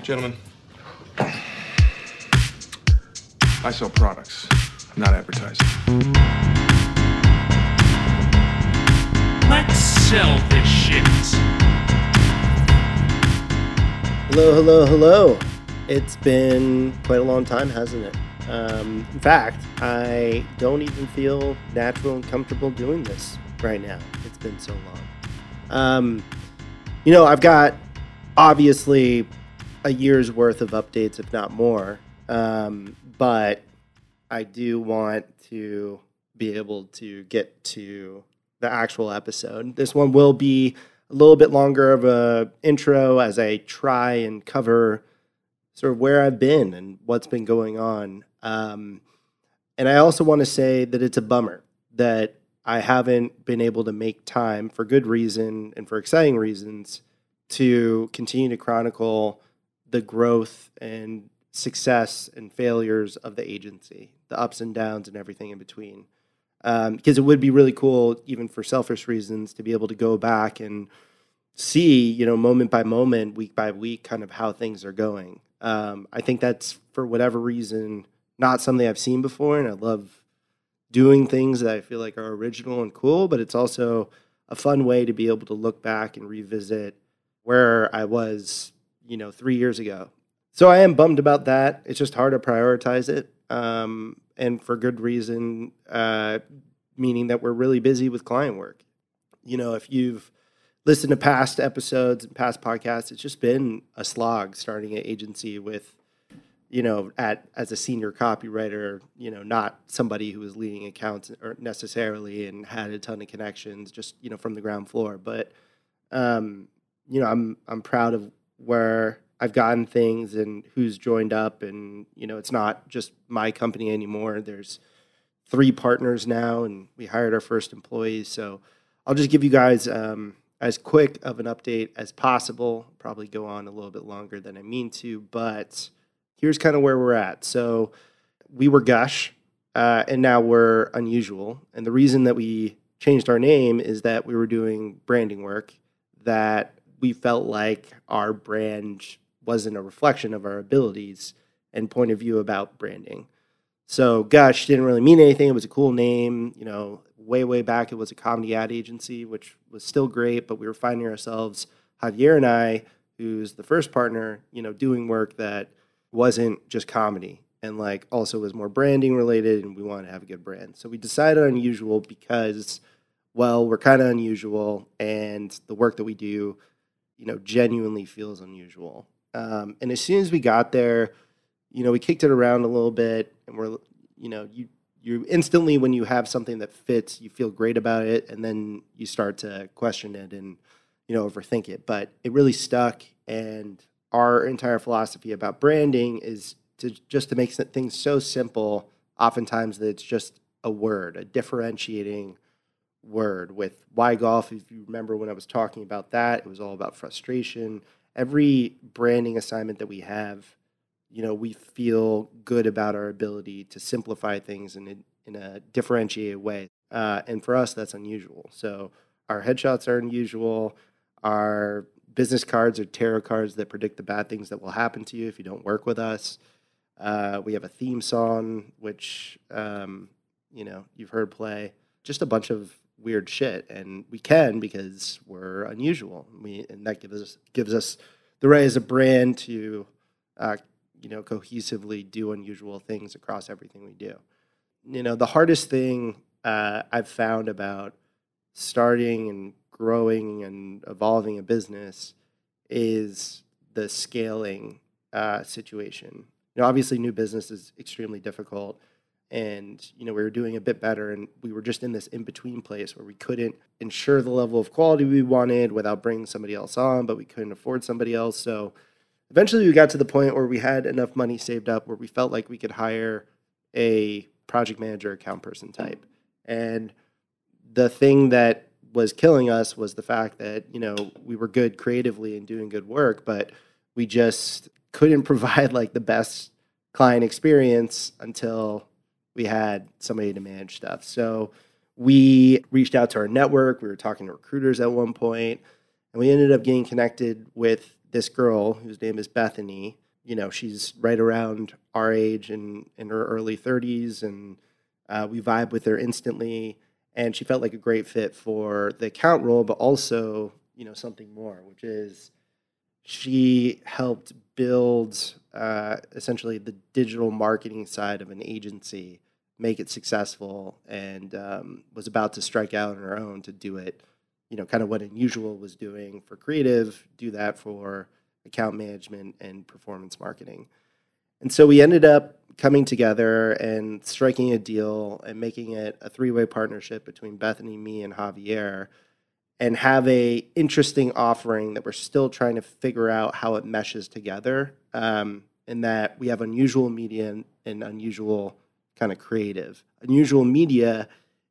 Gentlemen, I sell products, not advertising. Let's sell this shit. Hello. It's been quite a long time, hasn't it? In fact, I don't even feel natural and comfortable doing this right now. It's been so long. I've got obviously a year's worth of updates, if not more. But I do want to be able to get to the actual episode. This one will be a little bit longer of a intro as I try and cover sort of where I've been and what's been going on. And I also want to say that it's a bummer that I haven't been able to make time, for good reason and for exciting reasons, to continue to chronicle the growth and success and failures of the agency, the ups and downs and everything in between. Because it would be really cool, even for selfish reasons, to be able to go back and see, moment by moment, week by week, kind of how things are going. I think that's, for whatever reason, not something I've seen before, and I love doing things that I feel like are original and cool, but it's also a fun way to be able to look back and revisit where I was, 3 years ago. So I am bummed about that. It's just hard to prioritize it, and for good reason, meaning that we're really busy with client work. If you've listened to past episodes and past podcasts, it's just been a slog starting an agency with, as a senior copywriter, not somebody who was leading accounts or necessarily and had a ton of connections, just, from the ground floor. But, I'm proud of where I've gotten things and who's joined up, and, it's not just my company anymore. There's 3 partners now, and we hired our first employees. So I'll just give you guys as quick of an update as possible. Probably go on a little bit longer than I mean to, but here's kind of where we're at. So we were Gush, and now we're Unusual. And the reason that we changed our name is that we were doing branding work that we felt like our brand wasn't a reflection of our abilities and point of view about branding. So Gush didn't really mean anything. It was a cool name. Way back, it was a comedy ad agency, which was still great, but we were finding ourselves, Javier and I, who's the first partner, doing work that wasn't just comedy and also was more branding related, and we wanted to have a good brand. So we decided on Unusual because, well, we're kind of unusual, and the work that we do, genuinely feels unusual. And as soon as we got there, we kicked it around a little bit, and we're, you instantly, when you have something that fits, you feel great about it, and then you start to question it and, overthink it. But it really stuck, and our entire philosophy about branding is to make things so simple, oftentimes, that it's just a word, a differentiating word. With Why Golf, if you remember when I was talking about that, it was all about frustration. Every branding assignment that we have, we feel good about our ability to simplify things in a differentiated way. And for us, that's unusual. So our headshots are unusual. Our business cards are tarot cards that predict the bad things that will happen to you if you don't work with us. We have a theme song, which, you've heard play. Just a bunch of weird shit. And we can because we're unusual. And that gives us the right as a brand to cohesively do unusual things across everything we do. The hardest thing I've found about starting and growing and evolving a business is the scaling situation. Obviously, new business is extremely difficult, and we were doing a bit better, and we were just in this in-between place where we couldn't ensure the level of quality we wanted without bringing somebody else on, but we couldn't afford somebody else. So eventually we got to the point where we had enough money saved up where we felt like we could hire a project manager, account person type. And the thing that was killing us was the fact that, we were good creatively and doing good work, but we just couldn't provide the best client experience until we had somebody to manage stuff. So we reached out to our network. We were talking to recruiters at one point, and we ended up getting connected with this girl whose name is Bethany, she's right around our age and in her early 30s, and we vibe with her instantly. And she felt like a great fit for the account role, but also, something more, which is she helped build essentially the digital marketing side of an agency, make it successful, and was about to strike out on her own to do it, kind of what Unusual was doing for creative, do that for account management and performance marketing. And so we ended up coming together and striking a deal and making it a three-way partnership between Bethany, me, and Javier, and have a interesting offering that we're still trying to figure out how it meshes together, in that we have Unusual Media and Unusual kind of creative. Unusual Media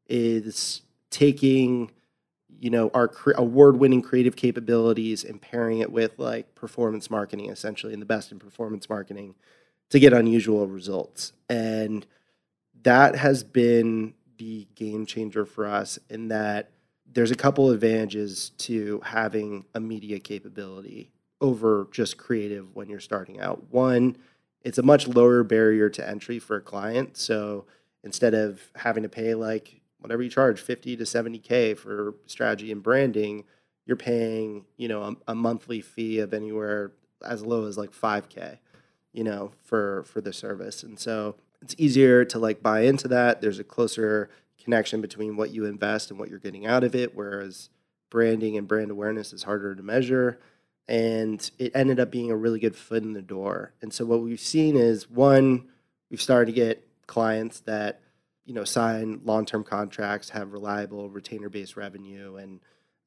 is taking our award-winning creative capabilities and pairing it with like performance marketing, essentially, and the best in performance marketing to get unusual results. And that has been the game changer for us, in that there's a couple advantages to having a media capability over just creative when you're starting out. One, it's a much lower barrier to entry for a client. So instead of having to pay like whatever you charge, 50 to 70K for strategy and branding, you're paying, a monthly fee of anywhere as low as like 5K, for the service. And so it's easier to like buy into that. There's a closer connection between what you invest and what you're getting out of it, whereas branding and brand awareness is harder to measure. And it ended up being a really good foot in the door. And so what we've seen is, one, we've started to get clients that, sign long-term contracts, have reliable retainer-based revenue, and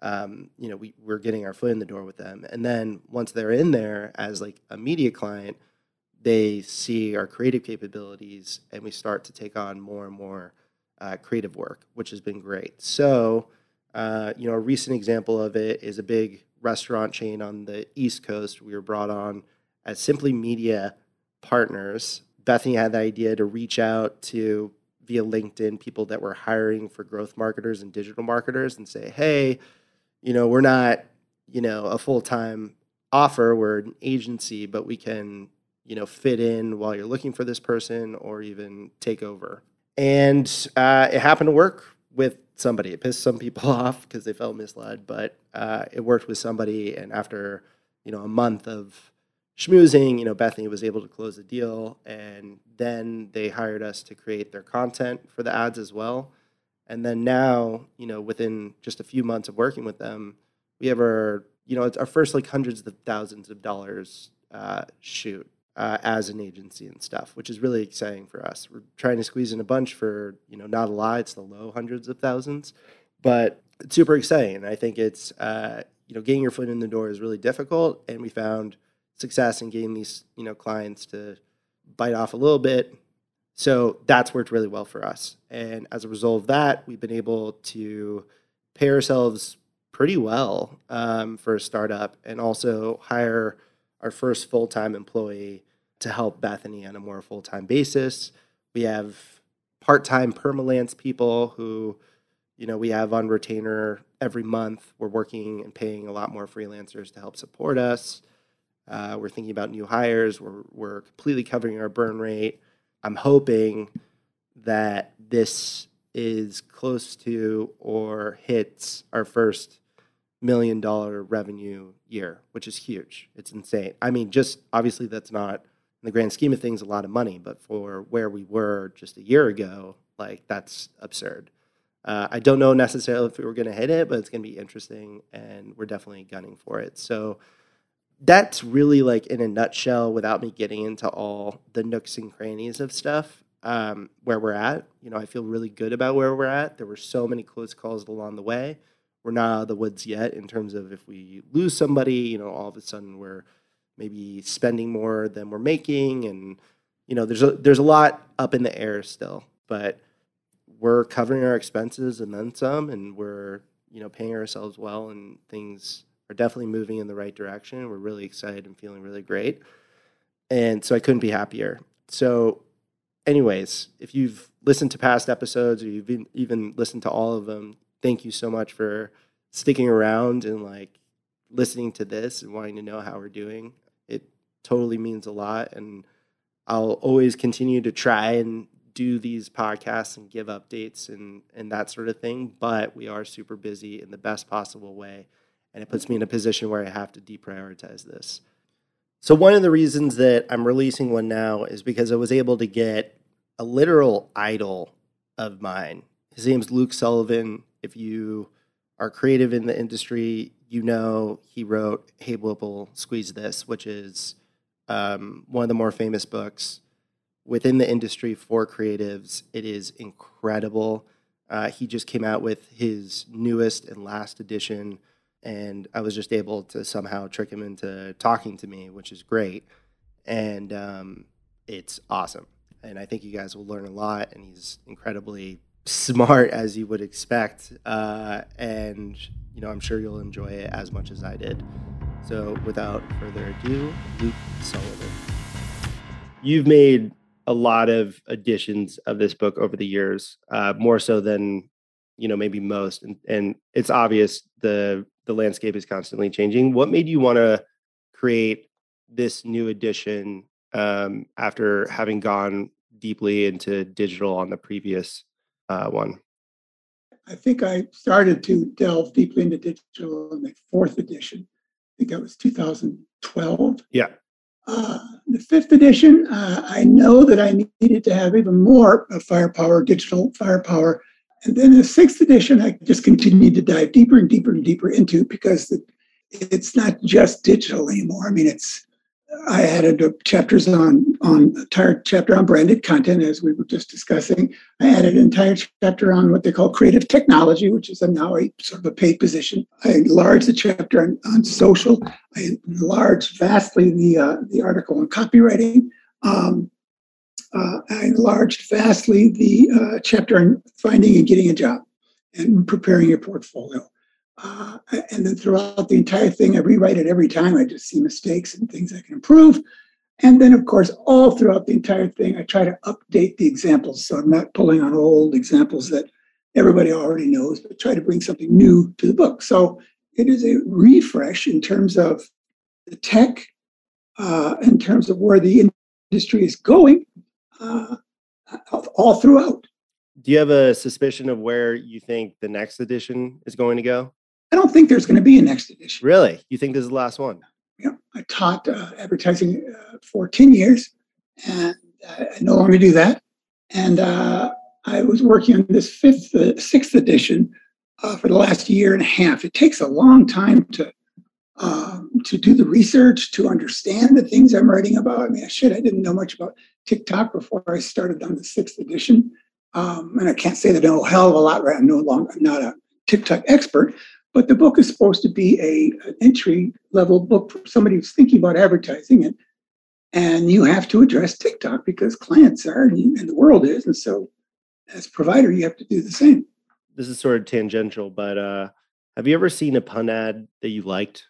we're getting our foot in the door with them. And then once they're in there as like a media client, they see our creative capabilities, and we start to take on more and more creative work, which has been great. So, a recent example of it is a big restaurant chain on the East Coast. We were brought on as Simply Media partners. Bethany had the idea to reach out to, via LinkedIn, people that were hiring for growth marketers and digital marketers and say, hey, we're not, a full-time offer, we're an agency, but we can, fit in while you're looking for this person or even take over. And it happened to work with somebody. It pissed some people off because they felt misled, but it worked with somebody. And after, a month of schmoozing, Bethany was able to close the deal. And then they hired us to create their content for the ads as well. And then now, within just a few months of working with them, we have it's our first like hundreds of thousands of dollars shoot as an agency and stuff, which is really exciting for us. We're trying to squeeze in a bunch for, not a lot, it's the low hundreds of thousands, but it's super exciting. And I think it's, getting your foot in the door is really difficult. And we found success in getting these, clients to bite off a little bit. So that's worked really well for us. And as a result of that, we've been able to pay ourselves pretty well for a startup, and also hire our first full-time employee to help Bethany on a more full-time basis. We have part-time Permalance people who, we have on retainer every month. We're working and paying a lot more freelancers to help support us. We're thinking about new hires. We're completely covering our burn rate. I'm hoping that this is close to or hits our first $1 million revenue year, which is huge. It's insane. I mean, just obviously that's not, in the grand scheme of things, a lot of money, but for where we were just a year ago, like that's absurd. I don't know necessarily if we were going to hit it, but it's going to be interesting, and we're definitely gunning for it. So that's really like in a nutshell, without me getting into all the nooks and crannies of stuff, where we're at. I feel really good about where we're at. There were so many close calls along the way. We're not out of the woods yet in terms of if we lose somebody, all of a sudden we're maybe spending more than we're making. And, there's a lot up in the air still, but we're covering our expenses and then some, and we're, paying ourselves well, and things are definitely moving in the right direction. We're really excited and feeling really great. And so I couldn't be happier. So anyways, if you've listened to past episodes, or you've even listened to all of them, thank you so much for sticking around and like listening to this and wanting to know how we're doing. It totally means a lot. And I'll always continue to try and do these podcasts and give updates and that sort of thing. But we are super busy in the best possible way. And it puts me in a position where I have to deprioritize this. So one of the reasons that I'm releasing one now is because I was able to get a literal idol of mine. His name's Luke Sullivan. If you are creative in the industry, you know he wrote Hey Whipple, Squeeze This, which is one of the more famous books within the industry for creatives. It is incredible. He just came out with his newest and last edition, and I was just able to somehow trick him into talking to me, which is great. And it's awesome. And I think you guys will learn a lot, and he's incredibly smart, as you would expect. And, I'm sure you'll enjoy it as much as I did. So without further ado, Luke Sullivan. You've made a lot of editions of this book over the years, more so than, maybe most. And it's obvious the landscape is constantly changing. What made you want to create this new edition after having gone deeply into digital on the previous one? I think I started to delve deeply into digital in the fourth edition. I think that was 2012. Yeah. The fifth edition, I know that I needed to have even more firepower, digital firepower. And then the sixth edition, I just continued to dive deeper and deeper and deeper into, because it's not just digital anymore. I mean, I added chapters on entire chapter on branded content, as we were just discussing. I added an entire chapter on what they call creative technology, which is now a sort of a paid position. I enlarged the chapter on social. I enlarged vastly the article on copywriting. I enlarged vastly the chapter on finding and getting a job and preparing your portfolio. And then throughout the entire thing, I rewrite it every time. I just see mistakes and things I can improve. And then, of course, all throughout the entire thing, I try to update the examples. So I'm not pulling on old examples that everybody already knows, but try to bring something new to the book. So it is a refresh in terms of the tech, in terms of where the industry is going, all throughout. Do you have a suspicion of where you think the next edition is going to go? I don't think there's going to be a next edition. Really? You think this is the last one? Yeah, I taught advertising for 10 years, and I no longer do that. And I was working on this sixth edition for the last year and a half. It takes a long time to do the research, to understand the things I'm writing about. I mean, I didn't know much about TikTok before I started on the sixth edition. And I can't say that I know a hell of a lot, right? I'm not a TikTok expert, but the book is supposed to be an entry-level book for somebody who's thinking about advertising, and you have to address TikTok because clients are and the world is, and so as a provider, you have to do the same. This is sort of tangential, but have you ever seen a pun ad that you liked?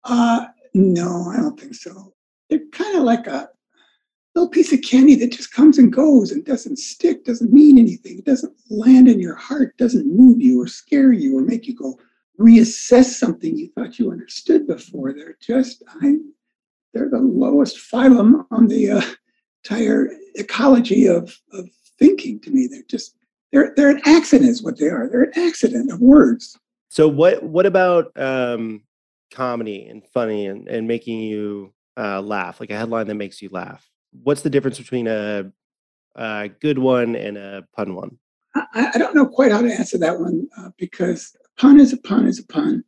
No, I don't think so. They're kind of like a little piece of candy that just comes and goes and doesn't stick, doesn't mean anything. It doesn't land in your heart, doesn't move you or scare you or make you go reassess something you thought you understood before. They're the lowest phylum on the entire ecology of thinking to me. They're an accident is what they are. They're an accident of words. So what about comedy and funny and making you laugh, like a headline that makes you laugh? What's the difference between a good one and a pun one? I don't know quite how to answer that one because a pun is a pun is a pun.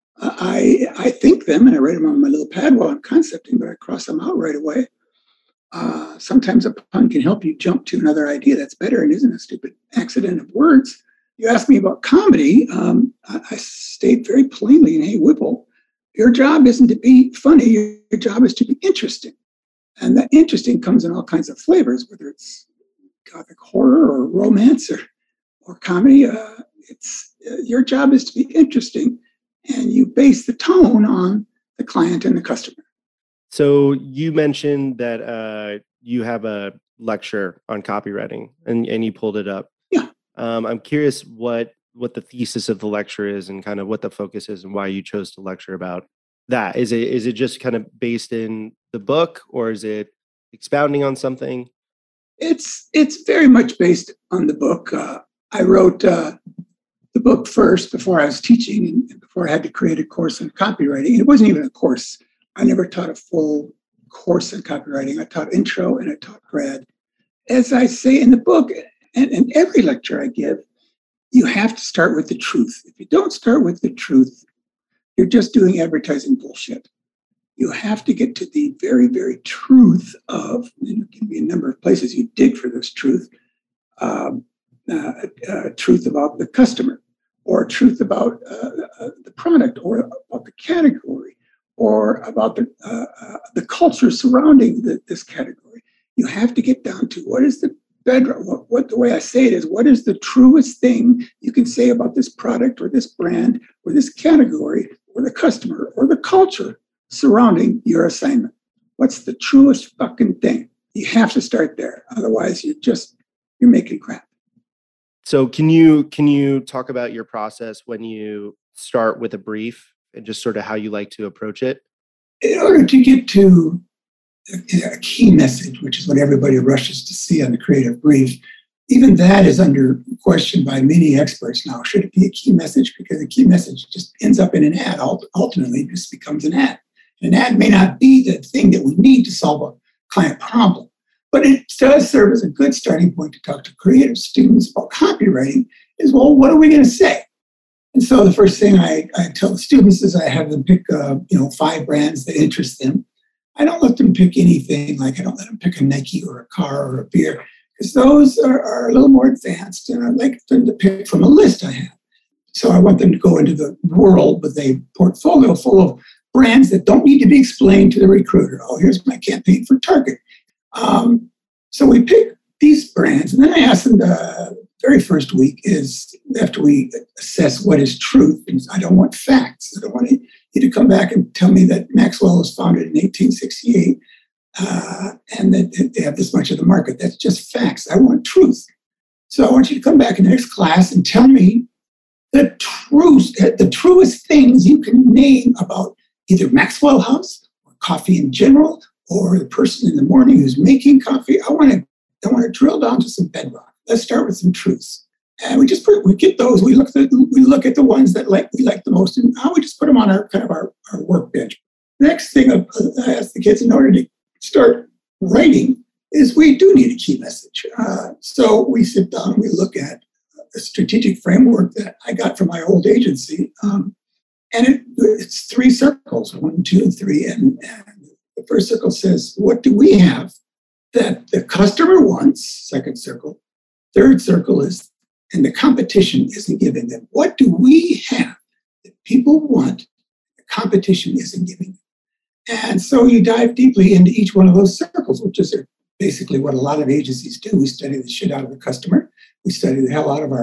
I think them and I write them on my little pad while I'm concepting, but I cross them out right away. Sometimes a pun can help you jump to another idea that's better and isn't a stupid accident of words. You asked me about comedy. I state very plainly in Hey Whipple, your job isn't to be funny. Your job is to be interesting. And that interesting comes in all kinds of flavors, whether it's gothic horror or romance or comedy. Your job is to be interesting, and you base the tone on the client and the customer. So you mentioned that you have a lecture on copywriting, and you pulled it up. Yeah. I'm curious what the thesis of the lecture is and kind of what the focus is and why you chose to lecture about that? Is it just kind of based in the book, or is it expounding on something? It's very much based on the book. I wrote the book first before I was teaching and before I had to create a course on copywriting. It wasn't even a course. I never taught a full course on copywriting. I taught intro and I taught grad. As I say in the book, and every lecture I give, you have to start with the truth. If you don't start with the truth, you're just doing advertising bullshit. You have to get to the very, very truth of, and it can be a number of places you dig for this truth, truth about the customer, or truth about the product, or about the category, or about the culture surrounding this category. You have to get down to what is the bedrock. What the way I say it is, what is the truest thing you can say about this product or this brand or this category or the customer or the culture surrounding your assignment? What's the truest fucking thing? You have to start there. Otherwise, you're making crap. So can you talk about your process when you start with a brief and just sort of how you like to approach it? In order to get to a key message, which is what everybody rushes to see on the creative brief, even that is under question by many experts now. Should it be a key message? Because a key message just ends up in an ad. Ultimately, it just becomes an ad. An ad may not be the thing that we need to solve a client problem, but it does serve as a good starting point to talk to creative students about copywriting is, well, what are we going to say? And so the first thing I tell the students is I have them pick 5 brands that interest them. I don't let them pick anything, like I don't let them pick a Nike or a car or a beer, because those are a little more advanced, and I like them to pick from a list I have. So I want them to go into the world with a portfolio full of brands that don't need to be explained to the recruiter. Oh, here's my campaign for Target. So we pick these brands, and then I ask them the very first week is after we assess what is truth. And I don't want facts. I don't want you to come back and tell me that Maxwell was founded in 1868 and that they have this much of the market. That's just facts. I want truth. So I want you to come back in the next class and tell me the truest things you can name about either Maxwell House or coffee in general, or the person in the morning who's making coffee. I want to drill down to some bedrock. Let's start with some truths. And we get those. We look at the ones that we like the most, and now we just put them on our workbench. Next thing I ask the kids in order to start writing is we do need a key message. So we sit down and we look at a strategic framework that I got from my old agency. And it's 3 circles, 1, 2, and 3. And the first circle says, what do we have that the customer wants? Second circle. Third circle is, and the competition isn't giving them. What do we have that people want, the competition isn't giving them? And so you dive deeply into each one of those circles, which is basically what a lot of agencies do. We study the shit out of the customer. We study the hell out of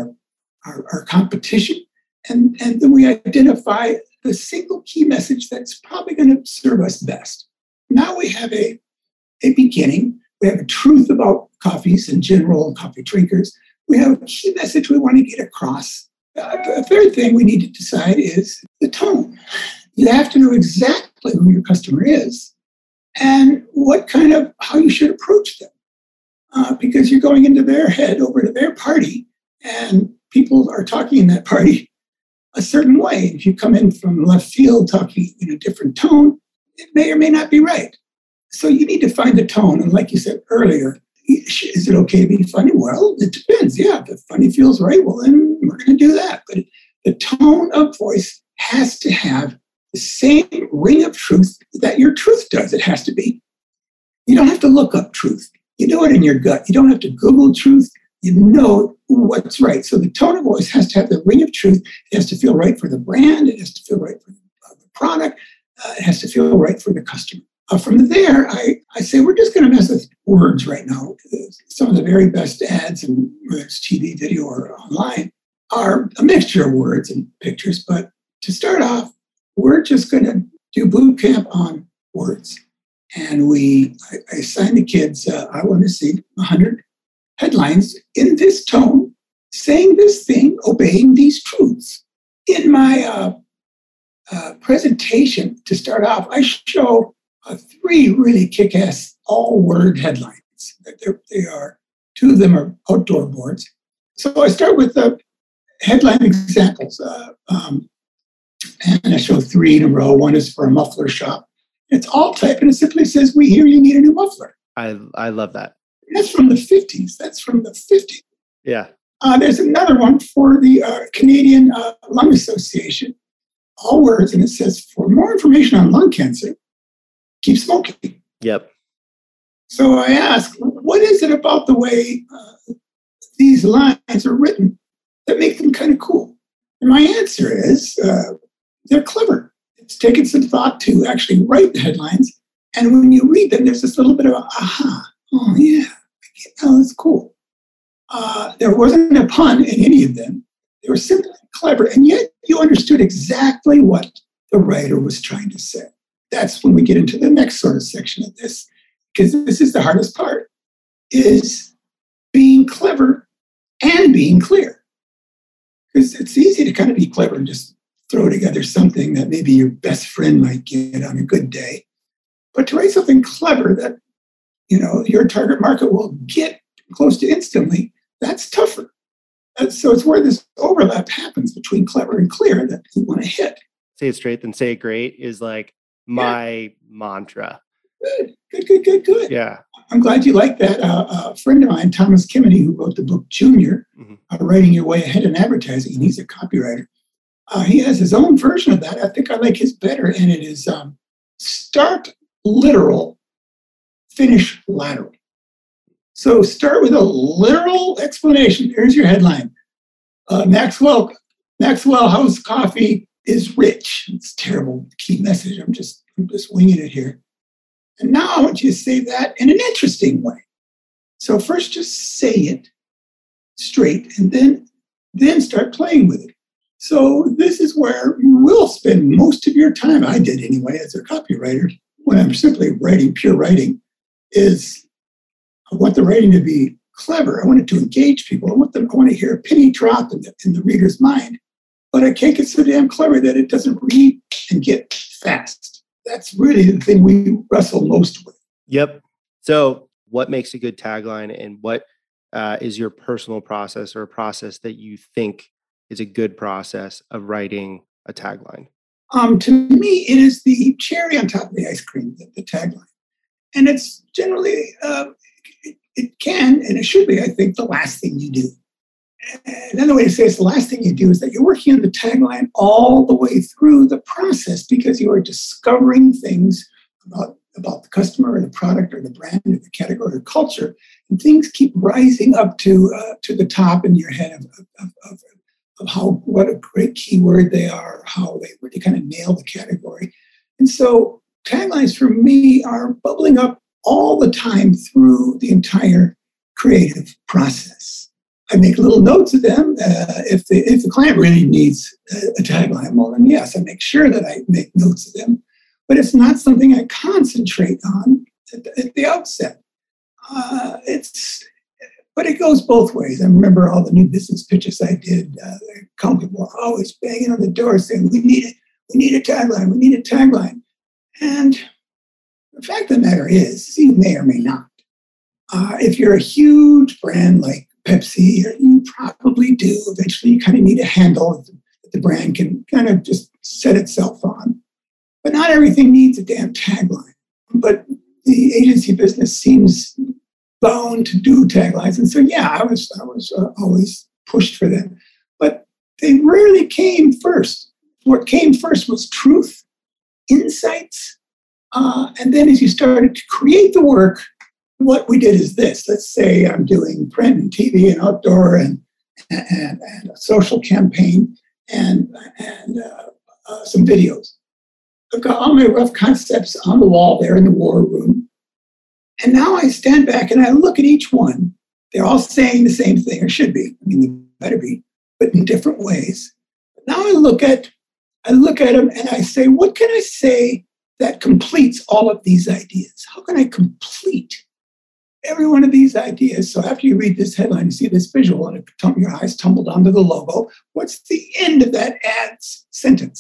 our competition. And then we identify the single key message that's probably going to serve us best. Now we have a beginning. We have a truth about coffees in general and coffee drinkers. We have a key message we want to get across. The third thing we need to decide is the tone. You have to know exactly who your customer is and how you should approach them. Because you're going into their head, over to their party, and people are talking in that party a certain way. If you come in from left field talking in a different tone, it may or may not be right. So you need to find the tone. And like you said earlier, is it okay to be funny? Well, it depends. Yeah, if funny feels right, well, then we're going to do that. But the tone of voice has to have the same ring of truth that your truth does. It has to be. You don't have to look up truth. You know it in your gut. You don't have to Google truth. You know what's right. So the tone of voice has to have the ring of truth. It has to feel right for the brand. It has to feel right for the product. It has to feel right for the customer. From there, I say we're just going to mess with words right now. Some of the very best ads, and whether it's TV, video, or online, are a mixture of words and pictures. But to start off, we're just going to do boot camp on words. And I assign the kids, I want to see 100 headlines in this tone, saying this thing, obeying these truths. In my presentation to start off, I show three really kick-ass all-word headlines. They are, two of them are outdoor boards. So I start with the headline examples, and I show three in a row. One is for a muffler shop. It's all type, and it simply says, "We hear you need a new muffler." I love that. That's from the 50s. That's from the 50s. Yeah. There's another one for the Canadian Lung Association. All words, and it says, "For more information on lung cancer, keep smoking." Yep. So I ask, what is it about the way these lines are written that make them kind of cool? And my answer is they're clever. It's taken some thought to actually write the headlines. And when you read them, there's this little bit of a, aha, oh yeah, oh, that's cool. There wasn't a pun in any of them. They were simply clever. And yet you understood exactly what the writer was trying to say. That's when we get into the next sort of section of this, because this is the hardest part, is being clever and being clear. Because it's easy to kind of be clever and just throw together something that maybe your best friend might get on a good day. But to write something clever that, your target market will get close to instantly, that's tougher. So it's where this overlap happens between clever and clear that you want to hit. Say it straight, then say it great is like my mantra. Good. Yeah. I'm glad you like that. A friend of mine, Thomas Kimmedy, who wrote the book Junior, Writing Your Way Ahead in Advertising, and he's a copywriter. He has his own version of that. I think I like his better, and it is start literal, finish lateral. So start with a literal explanation. Here's your headline. Maxwell House Coffee is rich. It's a terrible key message. I'm just winging it here. And now I want you to say that in an interesting way. So first just say it straight and then start playing with it. So this is where you will spend most of your time, I did anyway, as a copywriter, when I'm simply writing, pure writing, is I want the writing to be clever. I want it to engage people. I want to hear a penny drop in the reader's mind, but I can't get so damn clever that it doesn't read and get fast. That's really the thing we wrestle most with. Yep. So what makes a good tagline, and what is your personal process or a process that you think is a good process of writing a tagline? To me, it is the cherry on top of the ice cream, the tagline. And it's generally, it can, and it should be, I think, the last thing you do. Another way to say it's the last thing you do is that you're working on the tagline all the way through the process, because you are discovering things about the customer or the product or the brand or the category or culture, and things keep rising up to the top in your head of what a great keyword they are, how they really kind of nail the category. And so taglines for me are bubbling up all the time through the entire creative process. I make little notes of them. If the client really needs a tagline, well, then yes, I make sure that I make notes of them. But it's not something I concentrate on at the outset. But it goes both ways. I remember all the new business pitches I did. People were always banging on the door saying, "We need a tagline. We need a tagline." And the fact of the matter is, you may or may not. If you're a huge brand like Pepsi, you probably do. Eventually, you kind of need a handle that the brand can kind of just set itself on. But not everything needs a damn tagline. But the agency business seems bound to do taglines, and so yeah, I was always pushed for them. But they rarely came first. What came first was truth, insights, and then as you started to create the work, what we did is this. Let's say I'm doing print and TV and outdoor and a social campaign and some videos. I've got all my rough concepts on the wall there in the war room. And now I stand back and I look at each one. They're all saying the same thing, or should be. I mean, they better be, but in different ways. Now I look at them and I say, what can I say that completes all of these ideas? How can I complete every one of these ideas? So after you read this headline, you see this visual and your eyes tumbled onto the logo. What's the end of that ad sentence?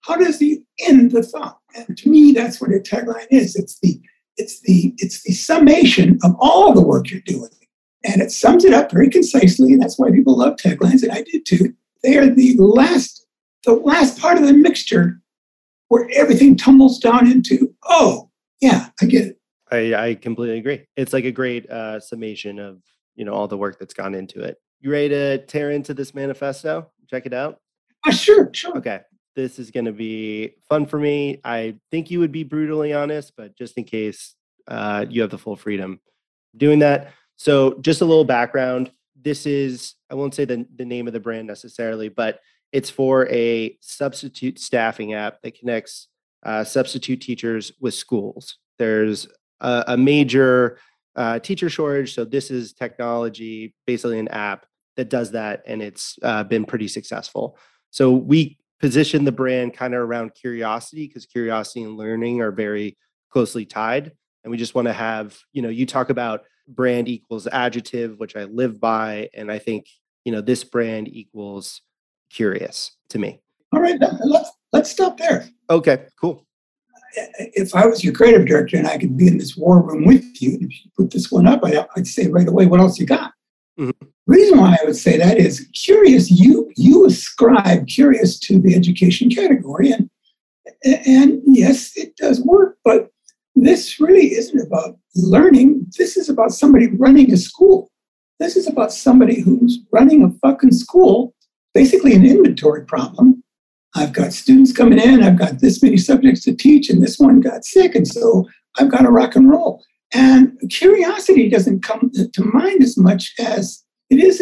how does he end the thought? And to me, that's what a tagline is. It's the summation of all the work you're doing. And it sums it up very concisely. And that's why people love taglines, and I did too. They are the last part of the mixture where everything tumbles down into, oh, yeah, I get it. I completely agree. It's like a great summation of, all the work that's gone into it. You ready to tear into this manifesto? Check it out? Sure. Okay. This is going to be fun for me. I think you would be brutally honest, but just in case, you have the full freedom doing that. So just a little background. This is, I won't say the name of the brand necessarily, but it's for a substitute staffing app that connects substitute teachers with schools. There's a major teacher shortage. So this is technology, basically an app that does that. And it's been pretty successful. So we position the brand kind of around curiosity, because curiosity and learning are very closely tied. And we just want to have, you talk about brand equals adjective, which I live by. And I think, this brand equals curious to me. All right, let's stop there. Okay, cool. If I was your creative director and I could be in this war room with you, and if you put this one up, I'd say right away, what else you got? Mm-hmm. The reason why I would say that is curious, you ascribe curious to the education category. And yes, it does work, but this really isn't about learning. This is about somebody running a school. This is about somebody who's running a fucking school, basically an inventory problem. I've got students coming in, I've got this many subjects to teach, and this one got sick, and so I've got to rock and roll. And curiosity doesn't come to mind as much as it is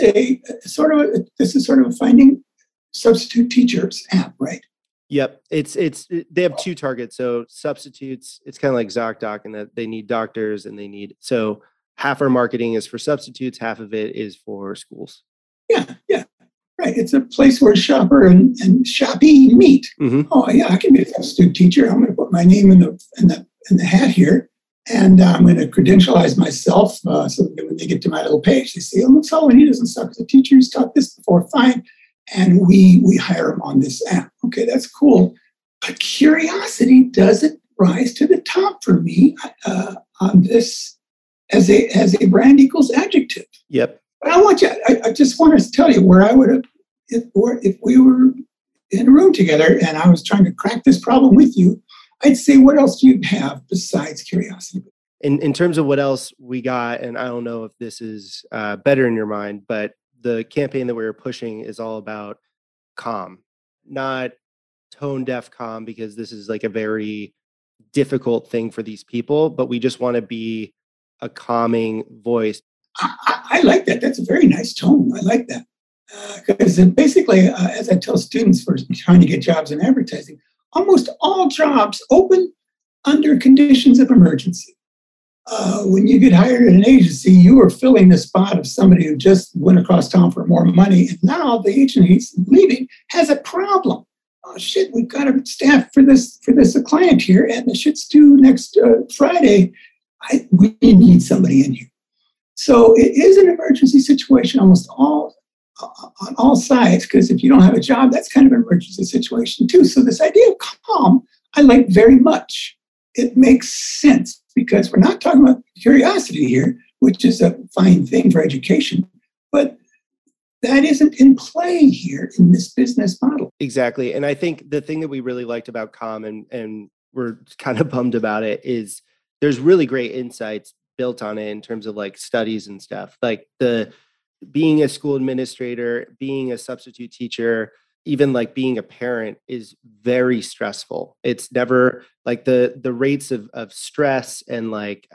this is sort of a finding substitute teachers app, right? Yep. They have two targets. So substitutes, it's kind of like ZocDoc in that they need doctors and so half our marketing is for substitutes, half of it is for schools. Yeah. Right. It's a place where shopper and shoppy meet. Mm-hmm. Oh yeah, I can be a substitute teacher. I'm going to put my name in the hat here, and I'm going to credentialize myself so that when they get to my little page, they see, oh, Sullivan, he doesn't suck as a teacher. He's taught this before. Fine. And we hire him on this app. Okay, that's cool. But curiosity doesn't rise to the top for me on this as a brand equals adjective. Yep. But I just want to tell you where I would have, if we were in a room together and I was trying to crack this problem with you, I'd say, what else do you have besides curiosity? In terms of what else we got, and I don't know if this is better in your mind, but the campaign that we were pushing is all about calm, not tone deaf calm, because this is like a very difficult thing for these people, but we just want to be a calming voice. I like that. That's a very nice tone. I like that. Because basically, as I tell students for trying to get jobs in advertising, almost all jobs open under conditions of emergency. When you get hired at an agency, you are filling the spot of somebody who just went across town for more money, and now the agent he's leaving has a problem. Oh shit, we've got a staff for this a client here, and the shit's due next Friday. We need somebody in here. So it is an emergency situation almost on all sides, because if you don't have a job, that's kind of an emergency situation too. So this idea of calm, I like very much. It makes sense because we're not talking about curiosity here, which is a fine thing for education, but that isn't in play here in this business model. Exactly. And I think the thing that we really liked about calm, and we're kind of bummed about it, is there's really great insights built on it in terms of like studies and stuff, like being a school administrator, being a substitute teacher, even like being a parent is very stressful. It's never like the rates of stress and like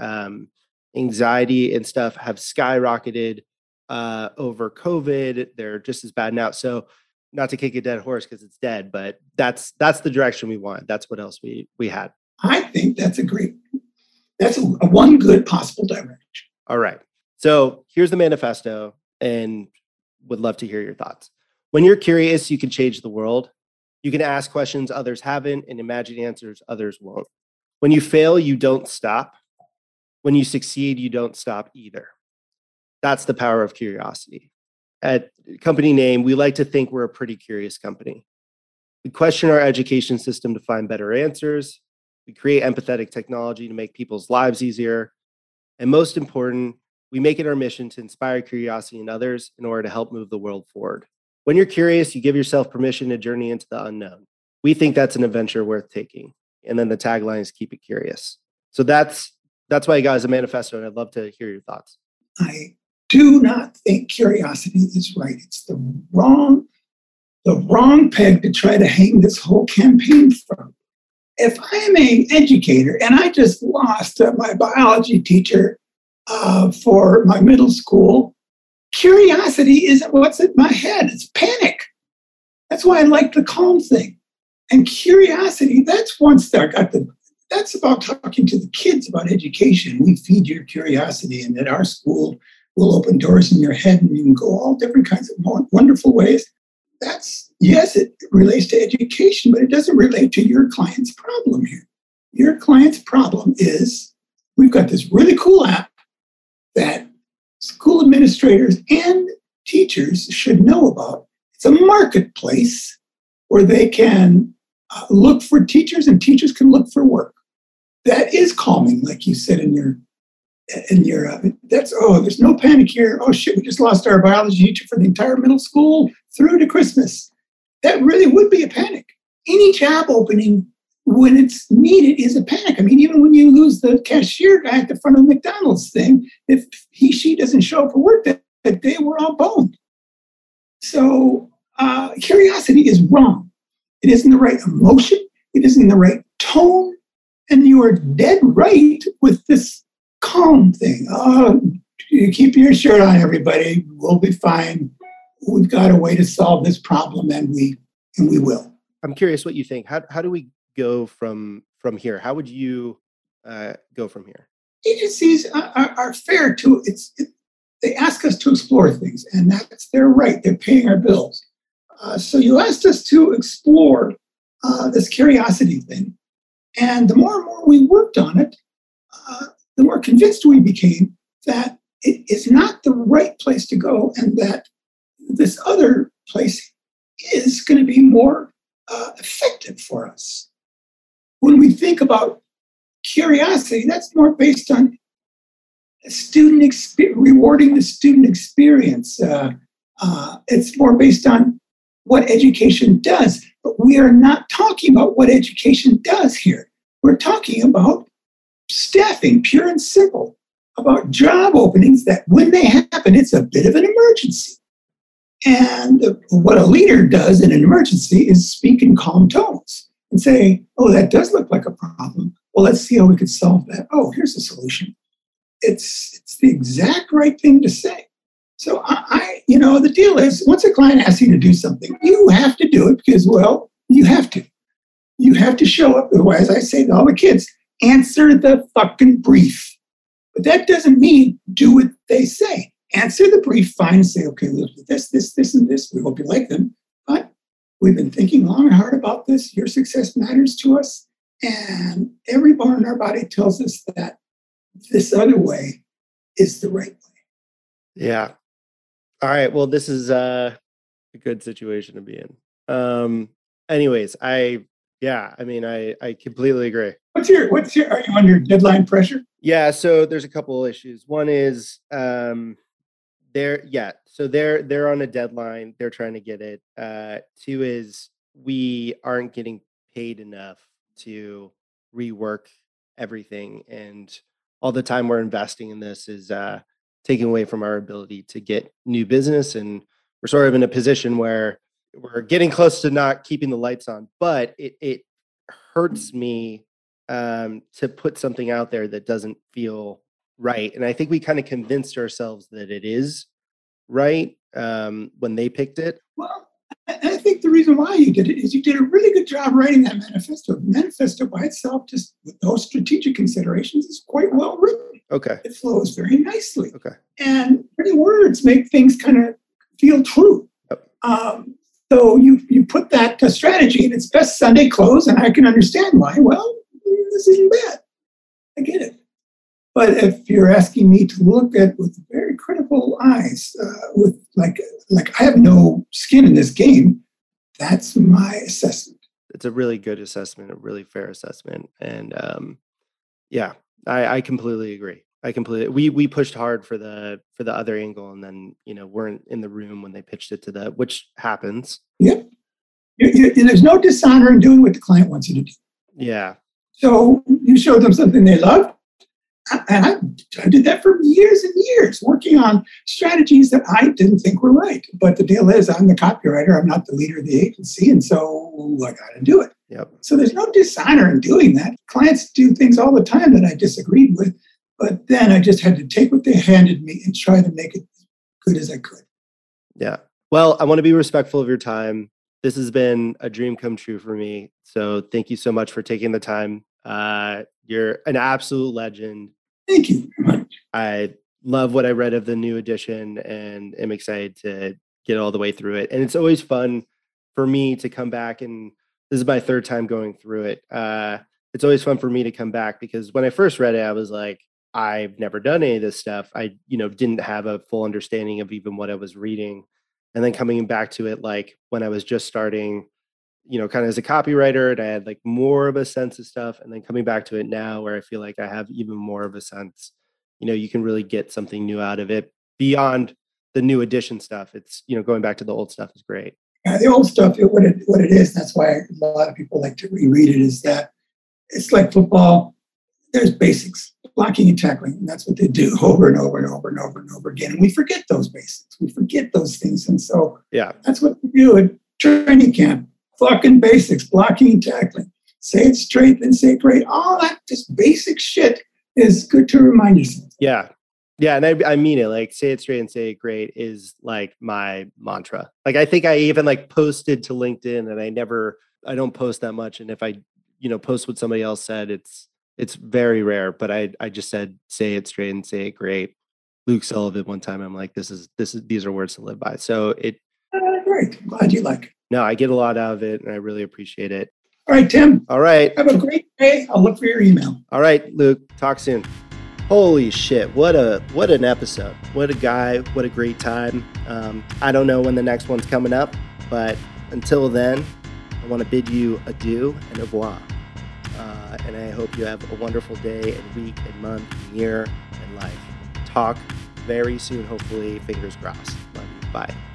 anxiety and stuff have skyrocketed over COVID. They're just as bad now. So not to kick a dead horse because it's dead, but that's the direction we want. That's what else we had. I think that's a one good possible direction. All right. So here's the manifesto, and would love to hear your thoughts. When you're curious, you can change the world. You can ask questions others haven't and imagine answers others won't. When you fail, you don't stop. When you succeed, you don't stop either. That's the power of curiosity. At company name, we like to think we're a pretty curious company. We question our education system to find better answers. We create empathetic technology to make people's lives easier. And most important, we make it our mission to inspire curiosity in others in order to help move the world forward. When you're curious, you give yourself permission to journey into the unknown. We think that's an adventure worth taking. And then the tagline is keep it curious. So that's why I got as a manifesto, and I'd love to hear your thoughts. I do not think curiosity is right. It's the wrong peg to try to hang this whole campaign from. If I'm an educator and I just lost my biology teacher for my middle school, curiosity isn't what's in my head. It's panic. That's why I like the calm thing. And curiosity, that's that's about talking to the kids about education. We feed your curiosity, and at our school, we'll open doors in your head and you can go all different kinds of wonderful ways. Yes, it relates to education, but it doesn't relate to your client's problem here. Your client's problem is we've got this really cool app that school administrators and teachers should know about. It's a marketplace where they can look for teachers and teachers can look for work. That is calming, like you said in your there's no panic here. Oh shit, we just lost our biology teacher for the entire middle school through to Christmas. That really would be a panic. Any job opening when it's needed is a panic. I mean, even when you lose the cashier guy at the front of the McDonald's thing, if she doesn't show up for work that day, we're all boned. So curiosity is wrong. It isn't the right emotion. It isn't the right tone. And you are dead right with this calm thing. You keep your shirt on, everybody. We'll be fine. We've got a way to solve this problem, and we will. I'm curious what you think. How do we go from here? How would you go from here? Agencies are fair to they ask us to explore things, and that's their right. They're paying our bills. So you asked us to explore this curiosity thing. And the more and more we worked on it, the more convinced we became that it is not the right place to go and that this other place is going to be more effective for us. When we think about curiosity, that's more based on rewarding the student experience. It's more based on what education does. But we are not talking about what education does here. We're talking about staffing, pure and simple, about job openings that when they happen, it's a bit of an emergency. And what a leader does in an emergency is speak in calm tones and say, oh, that does look like a problem. Well, let's see how we could solve that. Oh, here's a solution. It's the exact right thing to say. So the deal is once a client asks you to do something, you have to do it because, well, you have to. You have to show up. Otherwise, I say to all the kids, answer the fucking brief. But that doesn't mean do what they say. Answer the brief, fine, and say, okay, we'll do this, and this. We hope you like them. But we've been thinking long and hard about this. Your success matters to us. And every bone in our body tells us that this other way is the right way. Yeah. All right. Well, this is a good situation to be in. Anyways, I completely agree. Are you under deadline pressure? Yeah. So there's a couple of issues. One is they're on a deadline. They're trying to get it. Two is we aren't getting paid enough to rework everything, and all the time we're investing in this is taking away from our ability to get new business, and we're sort of in a position where we're getting close to not keeping the lights on. But it hurts me to put something out there that doesn't feel right, and I think we kind of convinced ourselves that it is right when they picked it. Well, I think the reason why you did it is you did a really good job writing that manifesto. The manifesto by itself, just with those strategic considerations, is quite well written. Okay. It flows very nicely. Okay. And pretty words make things kind of feel true. Yep. So you put that strategy in its best Sunday clothes, and I can understand why. Well, this isn't bad. I get it. But if you're asking me to look at with very critical eyes, with like I have no skin in this game, That's my assessment. It's a really good assessment, a really fair assessment. And yeah, I completely agree. We pushed hard for the other angle, and then weren't in the room when they pitched it to which happens. Yep. There's no dishonor in doing what the client wants you to do. Yeah. So you show them something they love. And I did that for years and years, working on strategies that I didn't think were right. But the deal is, I'm the copywriter. I'm not the leader of the agency. And so I got to do it. Yep. So there's no dishonor in doing that. Clients do things all the time that I disagreed with. But then I just had to take what they handed me and try to make it as good as I could. Yeah. Well, I want to be respectful of your time. This has been a dream come true for me. So thank you so much for taking the time. You're an absolute legend. Thank you very much. I love what I read of the new edition and am excited to get all the way through it. And it's always fun for me to come back, and this is my third time going through it. It's always fun for me to come back because when I first read it, I was like, I've never done any of this stuff. I, didn't have a full understanding of even what I was reading. And then coming back to it, like when I was just starting, kind of as a copywriter, and I had like more of a sense of stuff. And then coming back to it now where I feel like I have even more of a sense, you can really get something new out of it beyond the new edition stuff. It's, going back to the old stuff is great. Yeah, the old stuff, what it is, that's why a lot of people like to reread it, is that it's like football. There's basics, blocking and tackling. And that's what they do over and over and over and over and over again. And we forget those basics. We forget those things. And so that's what we do at training camp. Fucking basics, blocking and tackling. Say it straight, then say it great. All that just basic shit is good to remind yourself. Yeah. Yeah. And I mean it, like say it straight and say it great is like my mantra. Like I think I even like posted to LinkedIn, and I don't post that much. And if I, post what somebody else said, it's very rare, but I just said, say it straight and say it great. Luke Sullivan one time, I'm like, these are words to live by. So great. I'm glad you like it. No, I get a lot out of it, and I really appreciate it. All right, Tim. All right. Have a great day. I'll look for your email. All right, Luke. Talk soon. Holy shit. What an episode. What a guy. What a great time. I don't know when the next one's coming up, but until then, I want to bid you adieu and au revoir. And I hope you have a wonderful day and week and month and year and life. Talk very soon, hopefully. Fingers crossed. Love you. Bye.